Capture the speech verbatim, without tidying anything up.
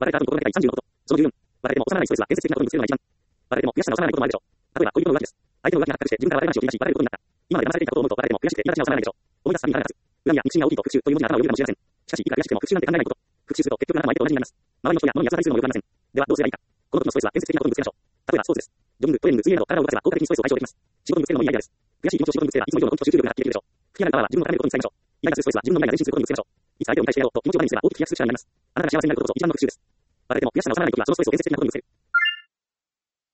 バレた後に心がけたいさんじゅうのこと。そのじゅうよん。バレても収まらないストレスは建設的なことにぶつけるのが一番。バレても悔しさが収まらないこともあるでしょう。例えば恋人の浮気です。相手の浮気が発覚して自分からバレ話を切り出しバレることになった。今まで騙されていたことを思うとバレても悔しくて今立ち直さらないでしょう。思い出すたびに腹が立つ。恨みや憎しみが大きいと復讐という文字が頭をよぎるかもしれません。しかしいくら悔しくても復讐なんて考えないこと。復讐すると結局あなたも相手と同じになります。周りの人や物に安らぎするのもよくありません。ではどうすればいいか。この時のストレスは建設的なことにぶつけましょう。例えばスポーツです。ジョギング、トレーニング、水泳など体を動かせば効果的にストレスを解消できます。仕事にぶつけるのもいいアイデアです。悔しい気持ちを仕事にぶつければいつも以上の根気と集中力が発揮できるでしょう。不機嫌なパワーは自分のためのことに伝えましょう。イライラするストレスは自分の内が前進することにぶつけましょう。いつ相手を見返してやろうと気持ちを前にすれば大きく飛躍する力になります。あなたが幸せになることこそ一番の復讐です。バレても悔しさが収まらないときはそのストレスを建設的なことにぶつける。